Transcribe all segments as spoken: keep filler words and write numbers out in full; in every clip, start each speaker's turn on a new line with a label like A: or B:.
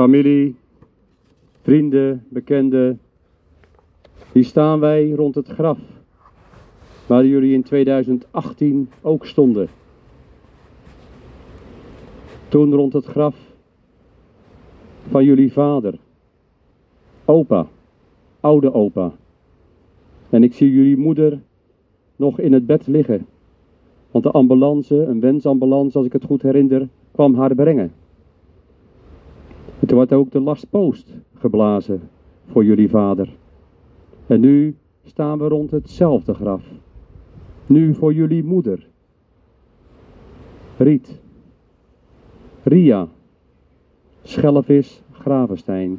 A: Familie, vrienden, bekenden, hier staan wij rond het graf waar jullie in tweeduizend achttien ook stonden. Toen rond het graf van jullie vader, opa, oude opa. En ik zie jullie moeder nog in het bed liggen, want de ambulance, een wensambulance als ik het goed herinner, kwam haar brengen. En toen werd ook de last post geblazen voor jullie vader. En nu staan we rond hetzelfde graf. Nu voor jullie moeder. Riet. Ria. Schelvis Gravenstein.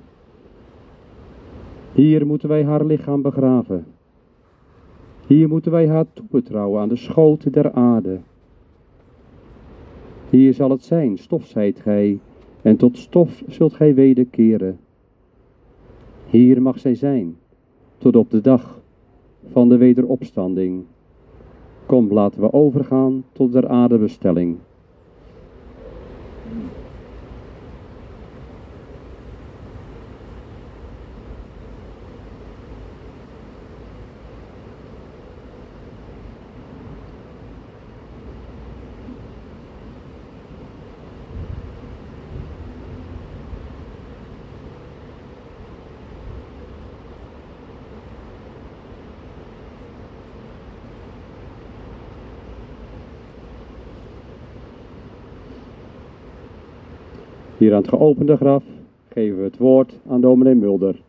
A: Hier moeten wij haar lichaam begraven. Hier moeten wij haar toebetrouwen aan de schoot der aarde. Hier zal het zijn, stof zijt gij, en tot stof zult gij wederkeren. Hier mag zij zijn, tot op de dag van de wederopstanding. Kom, laten we overgaan tot der aarde bestelling. Hier aan het geopende graf geven we het woord aan dominee Mulder.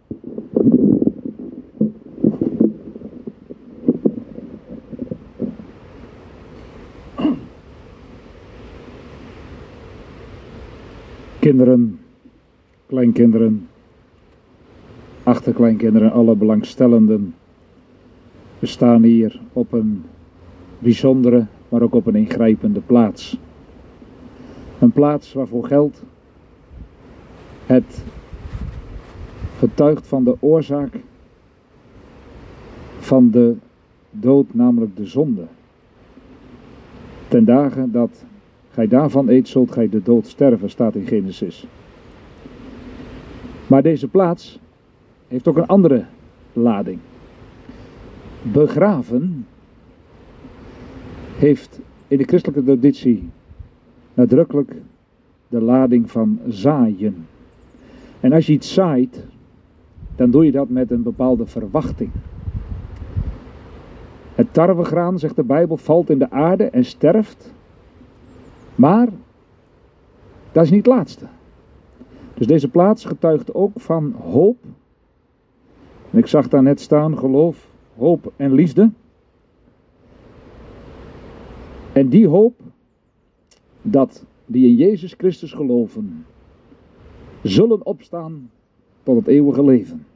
B: Kinderen, kleinkinderen, achterkleinkinderen, alle belangstellenden. We staan hier op een bijzondere, maar ook op een ingrijpende plaats. Een plaats waarvoor geldt, het getuigt van de oorzaak van de dood, namelijk de zonde. Ten dagen dat gij daarvan eet, zult gij de dood sterven, staat in Genesis. Maar deze plaats heeft ook een andere lading. Begraven heeft in de christelijke traditie nadrukkelijk de lading van zaaien. En als je iets zaait, dan doe je dat met een bepaalde verwachting. Het tarwegraan, zegt de Bijbel, valt in de aarde en sterft. Maar dat is niet het laatste. Dus deze plaats getuigt ook van hoop. En ik zag daar net staan, geloof, hoop en liefde. En die hoop, dat die in Jezus Christus geloven, zullen opstaan tot het eeuwige leven.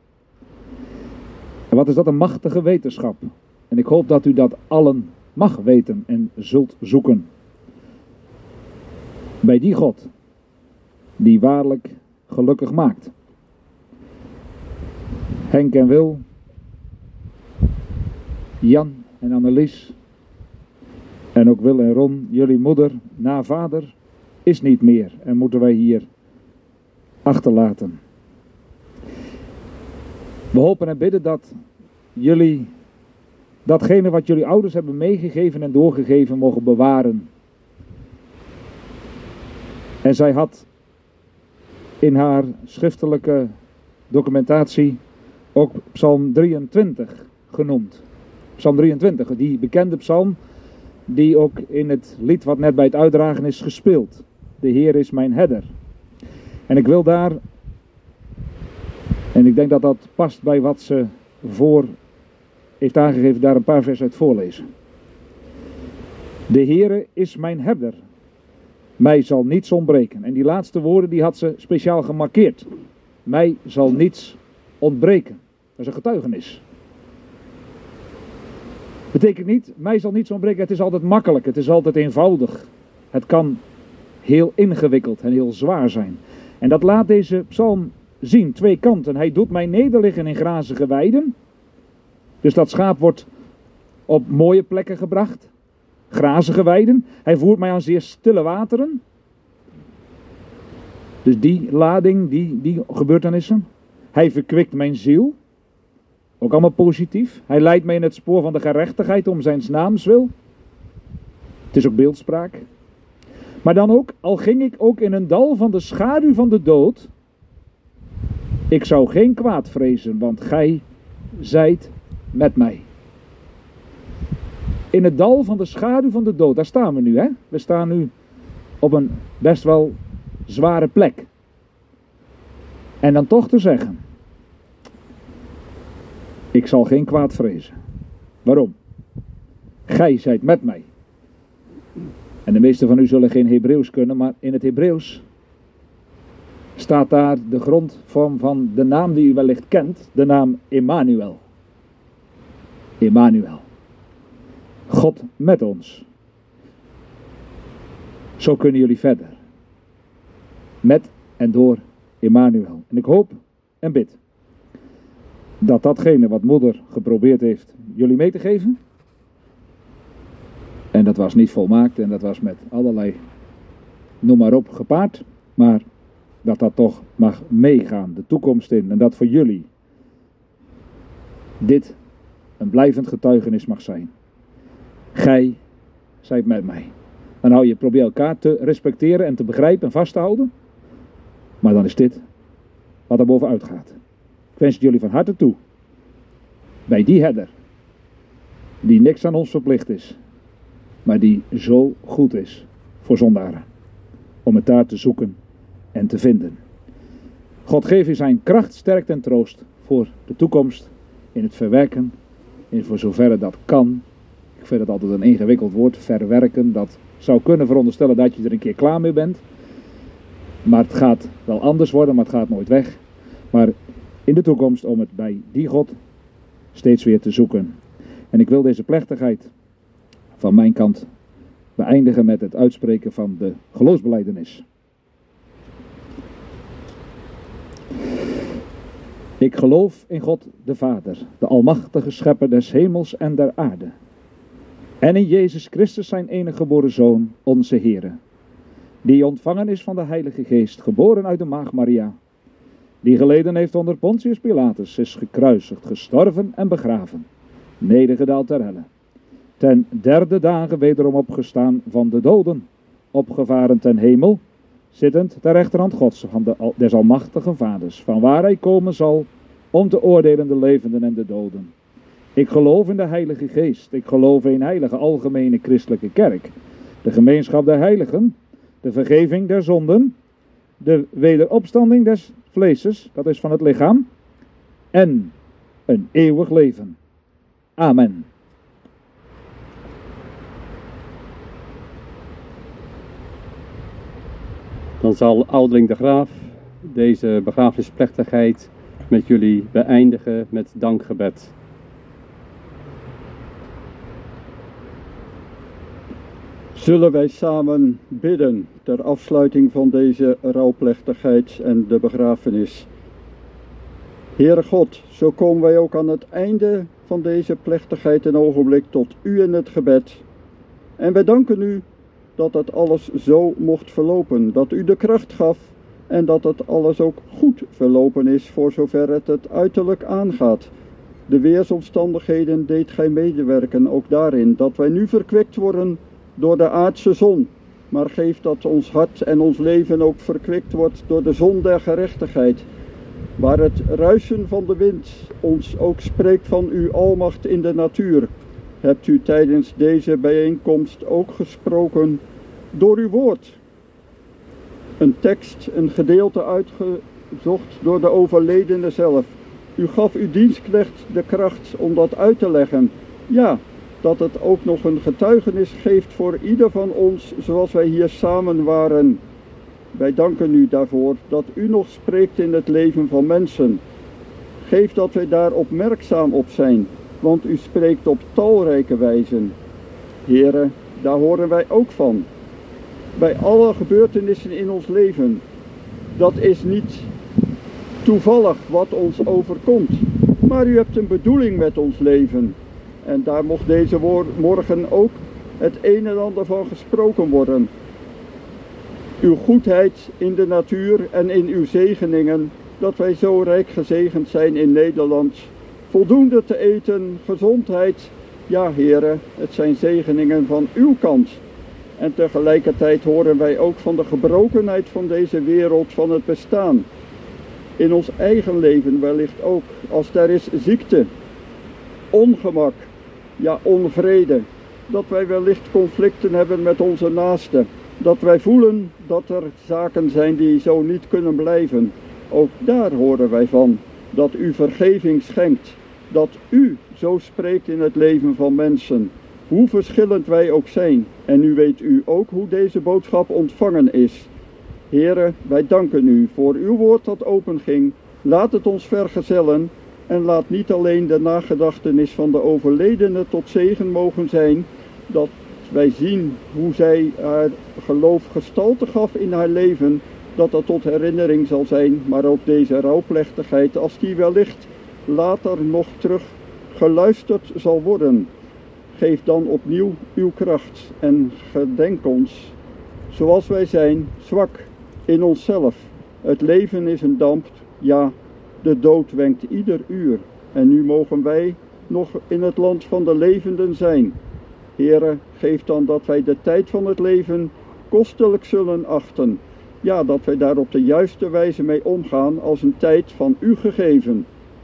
B: En wat is dat een machtige wetenschap. En ik hoop dat u dat allen mag weten en zult zoeken. Bij die God, die waarlijk gelukkig maakt. Henk en Wil, Jan en Annelies, en ook Wil en Ron, jullie moeder, na vader, is niet meer en moeten wij hier achterlaten. We hopen en bidden dat jullie datgene wat jullie ouders hebben meegegeven en doorgegeven mogen bewaren. En zij had in haar schriftelijke documentatie ook Psalm drieëntwintig genoemd. Psalm drieëntwintig, die bekende psalm die ook in het lied wat net bij het uitdragen is gespeeld. De Heer is mijn herder. En ik wil daar, en ik denk dat dat past bij wat ze voor heeft aangegeven, daar een paar versen uit voorlezen. De Heere is mijn herder. Mij zal niets ontbreken. En die laatste woorden die had ze speciaal gemarkeerd. Mij zal niets ontbreken. Dat is een getuigenis. Betekent niet, mij zal niets ontbreken. Het is altijd makkelijk. Het is altijd eenvoudig. Het kan heel ingewikkeld en heel zwaar zijn. En dat laat deze psalm zien. Twee kanten. Hij doet mij nederliggen in grazige weiden. Dus dat schaap wordt op mooie plekken gebracht. Grazige weiden. Hij voert mij aan zeer stille wateren. Dus die lading, die, die gebeurtenissen. Hij verkwikt mijn ziel. Ook allemaal positief. Hij leidt mij in het spoor van de gerechtigheid om zijn naams wil. Het is ook beeldspraak. Maar dan ook, al ging ik ook in een dal van de schaduw van de dood. Ik zou geen kwaad vrezen, want gij zijt met mij. In het dal van de schaduw van de dood, daar staan we nu, hè? We staan nu op een best wel zware plek. En dan toch te zeggen, ik zal geen kwaad vrezen. Waarom? Gij zijt met mij. En de meesten van u zullen geen Hebreeuws kunnen, maar in het Hebreeuws staat daar de grondvorm van de naam die u wellicht kent, de naam Emmanuel. Emmanuel. God met ons. Zo kunnen jullie verder. Met en door Emmanuel. En ik hoop en bid dat datgene wat moeder geprobeerd heeft jullie mee te geven. En dat was niet volmaakt en dat was met allerlei, noem maar op, gepaard. Maar dat dat toch mag meegaan, de toekomst in. En dat voor jullie dit een blijvend getuigenis mag zijn. Gij zijt met mij. Dan hou je, probeer elkaar te respecteren en te begrijpen en vast te houden. Maar dan is dit wat er bovenuit gaat. Ik wens het jullie van harte toe. Bij die herder. Die niks aan ons verplicht is. Maar die zo goed is voor zondaren. Om het daar te zoeken en te vinden. God geef je zijn kracht, sterkte en troost voor de toekomst. In het verwerken. En voor zoverre dat kan. Ik vind het altijd een ingewikkeld woord. Verwerken. Dat zou kunnen veronderstellen dat je er een keer klaar mee bent. Maar het gaat wel anders worden. Maar het gaat nooit weg. Maar in de toekomst om het bij die God steeds weer te zoeken. En ik wil deze plechtigheid van mijn kant beëindigen met het uitspreken van de geloofsbelijdenis. Ik geloof in God de Vader, de almachtige schepper des hemels en der aarde. En in Jezus Christus zijn enige geboren Zoon, onze Heere. Die ontvangen is van de Heilige Geest, geboren uit de maagd Maria. Die geleden heeft onder Pontius Pilatus, is gekruisigd, gestorven en begraven. Nedergedaald ter helle. Ten derde dagen wederom opgestaan van de doden. Opgevaren ten hemel. Zittend ter rechterhand Gods, van de, des almachtigen Vaders, van waar hij komen zal, om te oordelen de levenden en de doden. Ik geloof in de Heilige Geest, ik geloof in een heilige algemene christelijke kerk, de gemeenschap der heiligen, de vergeving der zonden, de wederopstanding des vleeses, dat is van het lichaam, en een eeuwig leven. Amen.
A: Dan zal ouderling de Graaf deze begrafenisplechtigheid met jullie beëindigen met dankgebed.
C: Zullen wij samen bidden ter afsluiting van deze rouwplechtigheid en de begrafenis. Heere God, zo komen wij ook aan het einde van deze plechtigheid een ogenblik tot u in het gebed. En wij danken u dat het alles zo mocht verlopen, dat u de kracht gaf en dat het alles ook goed verlopen is voor zover het het uiterlijk aangaat. De weersomstandigheden deed gij medewerken ook daarin, dat wij nu verkwikt worden door de aardse zon, maar geef dat ons hart en ons leven ook verkwikt wordt door de zon der gerechtigheid, waar het ruisen van de wind ons ook spreekt van uw almacht in de natuur. Hebt u tijdens deze bijeenkomst ook gesproken door uw woord. Een tekst, een gedeelte uitgezocht door de overledene zelf. U gaf uw dienstknecht de kracht om dat uit te leggen. Ja, dat het ook nog een getuigenis geeft voor ieder van ons zoals wij hier samen waren. Wij danken u daarvoor dat u nog spreekt in het leven van mensen. Geef dat wij daar opmerkzaam op zijn, want u spreekt op talrijke wijzen. Here, daar horen wij ook van. Bij alle gebeurtenissen in ons leven. Dat is niet toevallig wat ons overkomt, maar u hebt een bedoeling met ons leven. En daar mocht deze morgen ook het een en ander van gesproken worden. uw goedheid in de natuur en in uw zegeningen, dat wij zo rijk gezegend zijn in Nederland. Voldoende te eten, gezondheid, ja heren, het zijn zegeningen van uw kant. En tegelijkertijd horen wij ook van de gebrokenheid van deze wereld, van het bestaan. In ons eigen leven wellicht ook, als daar is ziekte, ongemak, ja onvrede, dat wij wellicht conflicten hebben met onze naasten, dat wij voelen dat er zaken zijn die zo niet kunnen blijven. Ook daar horen wij van, dat u vergeving schenkt, dat u zo spreekt in het leven van mensen, hoe verschillend wij ook zijn. En nu weet u ook hoe deze boodschap ontvangen is. Here, wij danken u voor uw woord dat openging. Laat het ons vergezellen en laat niet alleen de nagedachtenis van de overledene tot zegen mogen zijn, dat wij zien hoe zij haar geloof gestalte gaf in haar leven, dat dat tot herinnering zal zijn, maar ook deze rouwplechtigheid, als die wellicht later nog terug geluisterd zal worden. Geef dan opnieuw uw kracht en gedenk ons, zoals wij zijn, zwak in onszelf. Het leven is een damp, ja, de dood wenkt ieder uur. En nu mogen wij nog in het land van de levenden zijn. Heere, geef dan dat wij de tijd van het leven kostelijk zullen achten. Ja, dat wij daar op de juiste wijze mee omgaan als een tijd van u gegeven.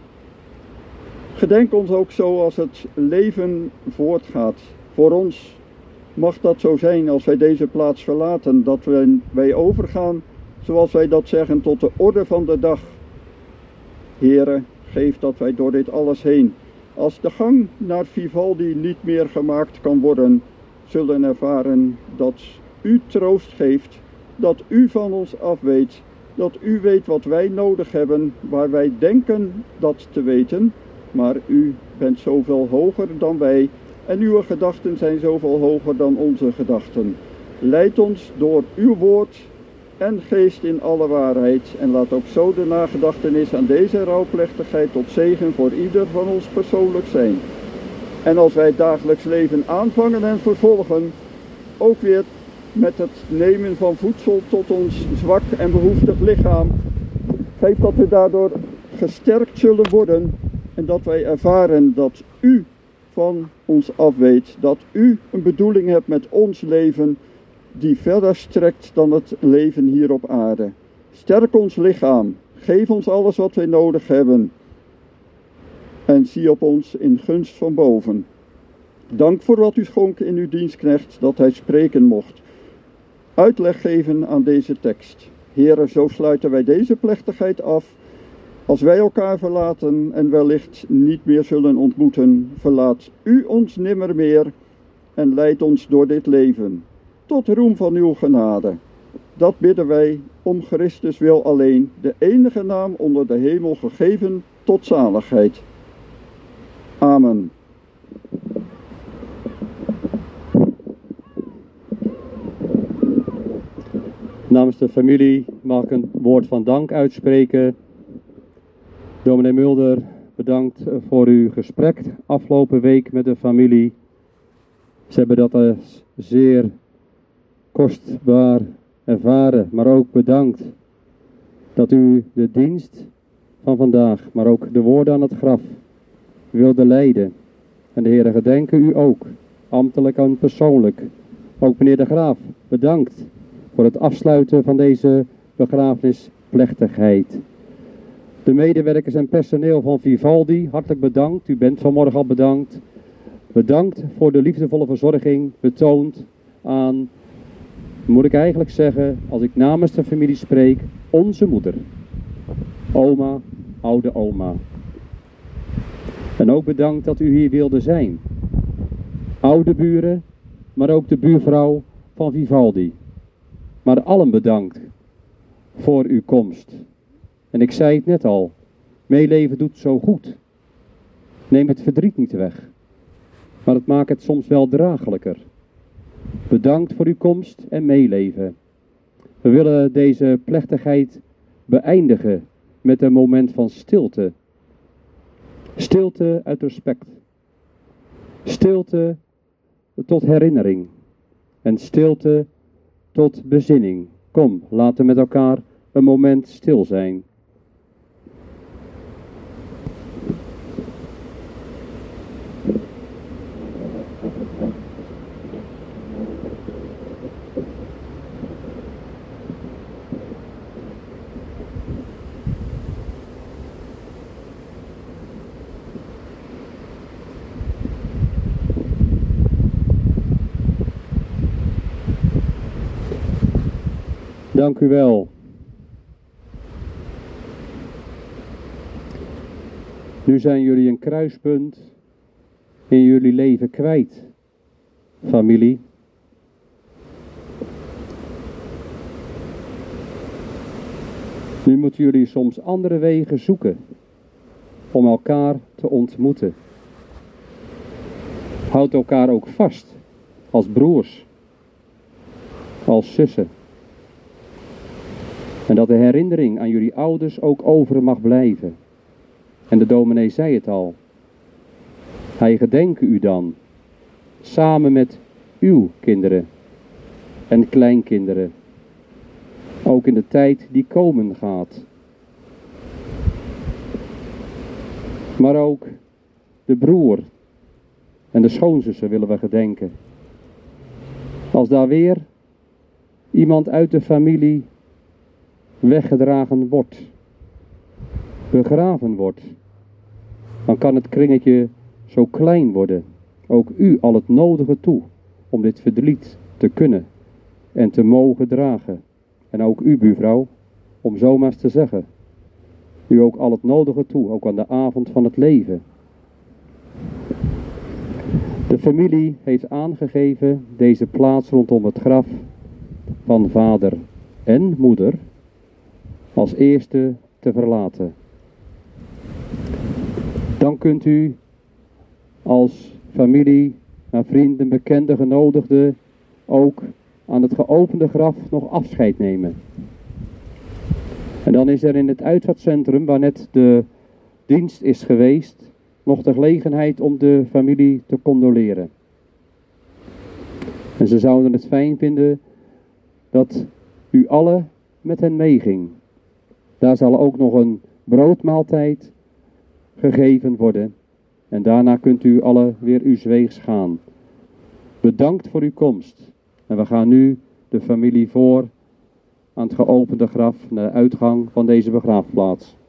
C: Gedenk ons ook zo als het leven voortgaat. Voor ons mag dat zo zijn als wij deze plaats verlaten, dat wij, wij overgaan, zoals wij dat zeggen, tot de orde van de dag. Heere, geef dat wij door dit alles heen, als de gang naar Vivaldi niet meer gemaakt kan worden, zullen ervaren dat u troost geeft, dat u van ons afweet, dat u weet wat wij nodig hebben, waar wij denken dat te weten, maar u bent zoveel hoger dan wij en uw gedachten zijn zoveel hoger dan onze gedachten. Leid ons door uw woord en geest in alle waarheid en laat ook zo de nagedachtenis aan deze rouwplechtigheid tot zegen voor ieder van ons persoonlijk zijn. En als wij het dagelijks leven aanvangen en vervolgen, ook weer met het nemen van voedsel tot ons zwak en behoeftig lichaam, geef dat we daardoor gesterkt zullen worden en dat wij ervaren dat u van ons afweet, dat u een bedoeling hebt met ons leven die verder strekt dan het leven hier op aarde. Sterk ons lichaam, geef ons alles wat wij nodig hebben en zie op ons in gunst van boven. Dank voor wat u schonk in uw dienstknecht, dat hij spreken mocht. Uitleg geven aan deze tekst. Heere, zo sluiten wij deze plechtigheid af. Als wij elkaar verlaten en wellicht niet meer zullen ontmoeten, verlaat u ons nimmer meer en leid ons door dit leven, tot roem van uw genade. Dat bidden wij om Christus wil alleen, de enige naam onder de hemel gegeven tot zaligheid. Amen.
A: Namens de familie mag ik een woord van dank uitspreken. Dominee Mulder, bedankt voor uw gesprek afgelopen week met de familie. Ze hebben dat als zeer kostbaar ervaren, maar ook bedankt dat u de dienst van vandaag, maar ook de woorden aan het graf wilde leiden. En de Heere gedenken u ook, ambtelijk en persoonlijk. Ook meneer de Graaf, bedankt voor het afsluiten van deze begrafenisplechtigheid. De medewerkers en personeel van Vivaldi, hartelijk bedankt. U bent vanmorgen al bedankt. Bedankt voor de liefdevolle verzorging betoond aan, moet ik eigenlijk zeggen, als ik namens de familie spreek, onze moeder. Oma, oude oma. En ook bedankt dat u hier wilde zijn. Oude buren, maar ook de buurvrouw van Vivaldi. Maar allen bedankt voor uw komst. En ik zei het net al, meeleven doet zo goed. Neem het verdriet niet weg, maar het maakt het soms wel draaglijker. Bedankt voor uw komst en meeleven. We willen deze plechtigheid beëindigen met een moment van stilte. Stilte uit respect. Stilte tot herinnering. En stilte tot bezinning. Kom, laten we met elkaar een moment stil zijn. Dank u wel. Nu zijn jullie een kruispunt in jullie leven kwijt, familie. Nu moeten jullie soms andere wegen zoeken om elkaar te ontmoeten. Houd elkaar ook vast als broers, als zussen. En dat de herinnering aan jullie ouders ook over mag blijven. En de dominee zei het al. Hij gedenke u dan, samen met uw kinderen en kleinkinderen. Ook in de tijd die komen gaat. Maar ook de broer en de schoonzussen willen we gedenken. Als daar weer iemand uit de familie weggedragen wordt, begraven wordt, dan kan het kringetje zo klein worden. Ook u al het nodige toe om dit verdriet te kunnen en te mogen dragen. En ook u, buurvrouw, om zomaar eens te zeggen, u ook al het nodige toe, ook aan de avond van het leven. De familie heeft aangegeven deze plaats rondom het graf van vader en moeder als eerste te verlaten. Dan kunt u als familie, naar vrienden, bekenden, genodigden ook aan het geopende graf nog afscheid nemen. En dan is er in het uitvaartcentrum, waar net de dienst is geweest, nog de gelegenheid om de familie te condoleren. En ze zouden het fijn vinden dat u allen met hen meeging. Daar zal ook nog een broodmaaltijd gegeven worden. En daarna kunt u allen weer uw weegs gaan. Bedankt voor uw komst. En we gaan nu de familie voor aan het geopende graf naar de uitgang van deze begraafplaats.